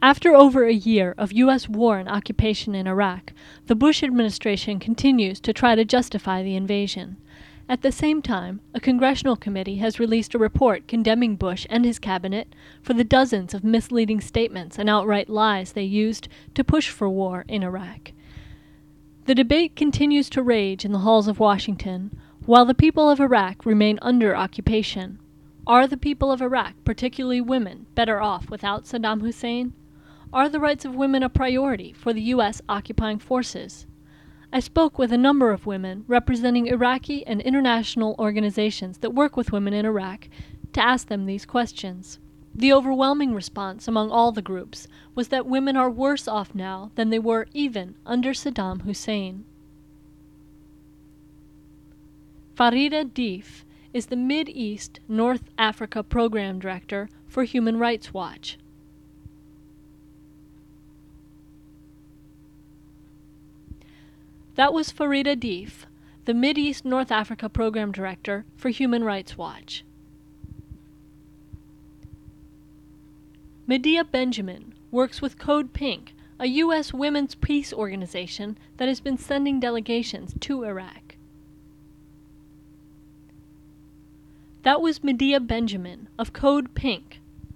After over a year of U.S. war and occupation in Iraq, the Bush administration continues to try to justify the invasion. At the same time, a congressional committee has released a report condemning Bush and his cabinet for the dozens of misleading statements and outright lies they used to push for war in Iraq. The debate continues to rage in the halls of Washington, while the people of Iraq remain under occupation. Are the people of Iraq, particularly women, better off without Saddam Hussein? Are the rights of women a priority for the U.S. occupying forces? I spoke with a number of women representing Iraqi and international organizations that work with women in Iraq to ask them these questions. The overwhelming response among all the groups was that women are worse off now than they were even under Saddam Hussein. Farida Deef is the Mid-East North Africa Program Director for Human Rights Watch. That was Farida Deef, the Mid-East North Africa Program Director for Human Rights Watch. Medea Benjamin works with Code Pink, a U.S. women's peace organization that has been sending delegations to Iraq. That was Medea Benjamin of Code Pink.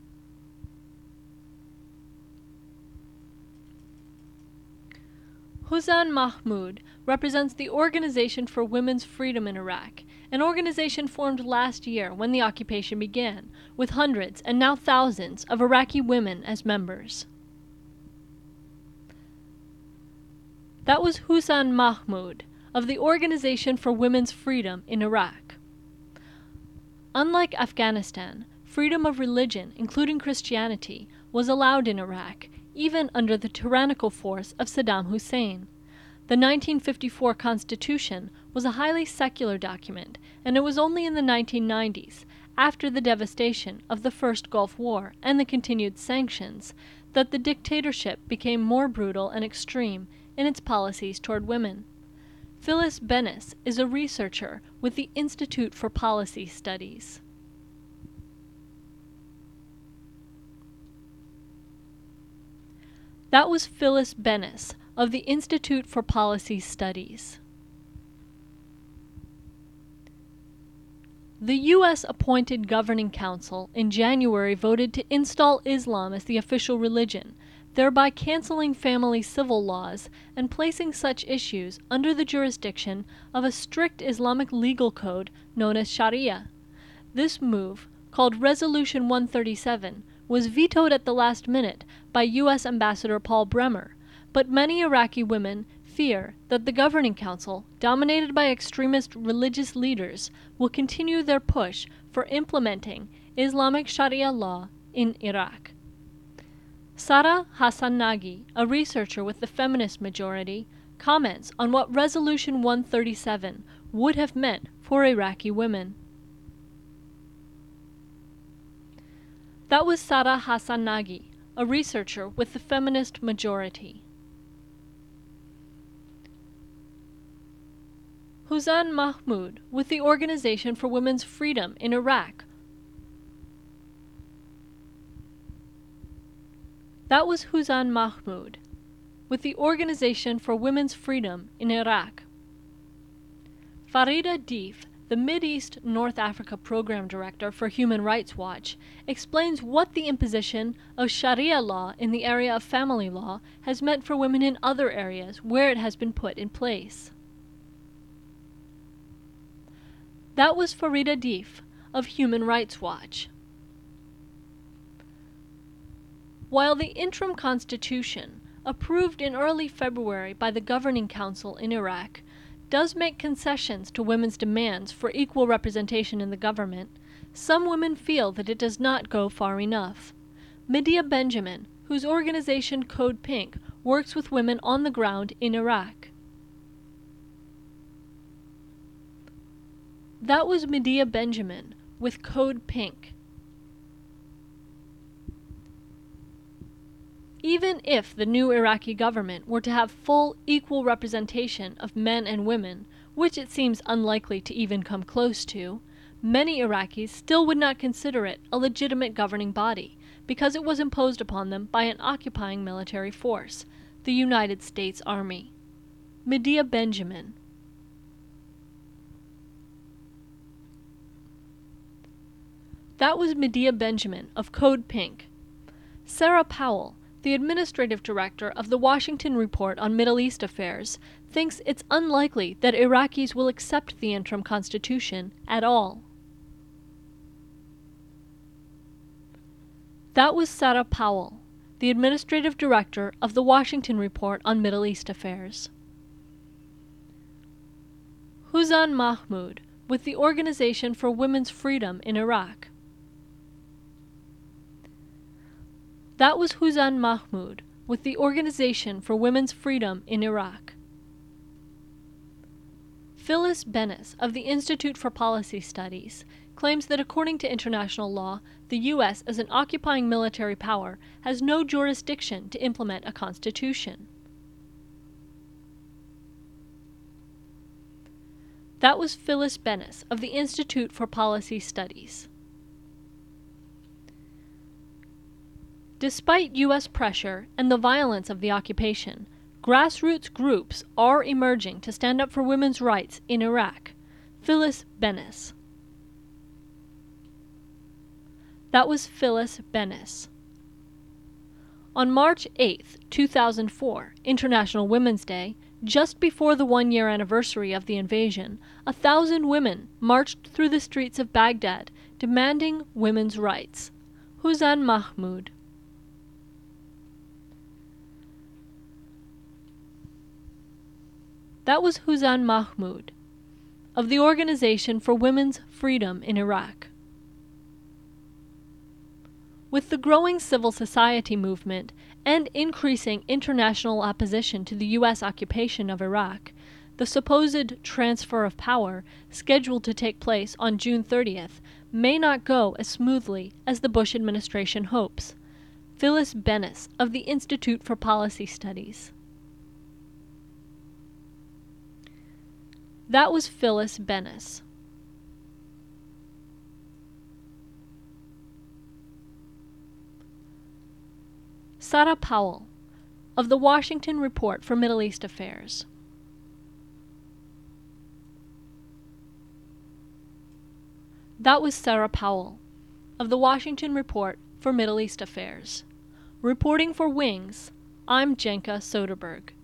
Huzan Mahmoud represents the Organization for Women's Freedom in Iraq, an organization formed last year when the occupation began, with hundreds and now thousands of Iraqi women as members. That was Huzan Mahmoud of the Organization for Women's Freedom in Iraq. Unlike Afghanistan, freedom of religion, including Christianity, was allowed in Iraq, even under the tyrannical force of Saddam Hussein. The 1954 Constitution was a highly secular document, and it was only in the 1990s, after the devastation of the First Gulf War and the continued sanctions, that the dictatorship became more brutal and extreme in its policies toward women. Phyllis Bennis is a researcher with the Institute for Policy Studies. That was Phyllis Bennis of the Institute for Policy Studies. The U.S.-appointed Governing Council in January voted to install Islam as the official religion, thereby canceling family civil laws and placing such issues under the jurisdiction of a strict Islamic legal code known as Sharia. This move, called Resolution 137, was vetoed at the last minute by U.S. Ambassador Paul Bremer, but many Iraqi women fear that the Governing Council, dominated by extremist religious leaders, will continue their push for implementing Islamic Sharia law in Iraq. Sara Hassanagi, a researcher with the Feminist Majority, comments on what Resolution 137 would have meant for Iraqi women. That was Sara Hassanagi, a researcher with the Feminist Majority. Huzan Mahmoud with the Organization for Women's Freedom in Iraq. That was Huzan Mahmoud with the Organization for Women's Freedom in Iraq. Farida Deef, the Mid-East North Africa Program Director for Human Rights Watch, explains what the imposition of Sharia law in the area of family law has meant for women in other areas where it has been put in place. That was Farida Deef of Human Rights Watch. While the interim constitution, approved in early February by the Governing Council in Iraq, does make concessions to women's demands for equal representation in the government, some women feel that it does not go far enough. Medea Benjamin, whose organization Code Pink works with women on the ground in Iraq. That was Medea Benjamin with Code Pink. Even if the new Iraqi government were to have full equal representation of men and women, which it seems unlikely to even come close to, many Iraqis still would not consider it a legitimate governing body, because it was imposed upon them by an occupying military force, the United States Army. Medea Benjamin. That was Medea Benjamin of Code Pink. Sarah Powell, the administrative director of the Washington Report on Middle East Affairs, thinks it's unlikely that Iraqis will accept the interim constitution at all. That was Sarah Powell, the administrative director of the Washington Report on Middle East Affairs. Huzan Mahmoud, with the Organization for Women's Freedom in Iraq. That was Huzan Mahmoud, with the Organization for Women's Freedom in Iraq. Phyllis Bennis, of the Institute for Policy Studies, claims that according to international law, the U.S. as an occupying military power has no jurisdiction to implement a constitution. That was Phyllis Bennis, of the Institute for Policy Studies. Despite U.S. pressure and the violence of the occupation, grassroots groups are emerging to stand up for women's rights in Iraq. Phyllis Bennis. That was Phyllis Bennis. On March 8, 2004, International Women's Day, just before the one-year anniversary of the invasion, 1,000 women marched through the streets of Baghdad demanding women's rights. Huzan Mahmoud. That was Huzan Mahmoud, of the Organization for Women's Freedom in Iraq. With the growing civil society movement and increasing international opposition to the U.S. occupation of Iraq, the supposed transfer of power, scheduled to take place on June 30th, may not go as smoothly as the Bush administration hopes. Phyllis Bennis, of the Institute for Policy Studies. That was Phyllis Bennis. Sarah Powell, of the Washington Report for Middle East Affairs. That was Sarah Powell, of the Washington Report for Middle East Affairs. Reporting for Wings, I'm Jenka Soderberg.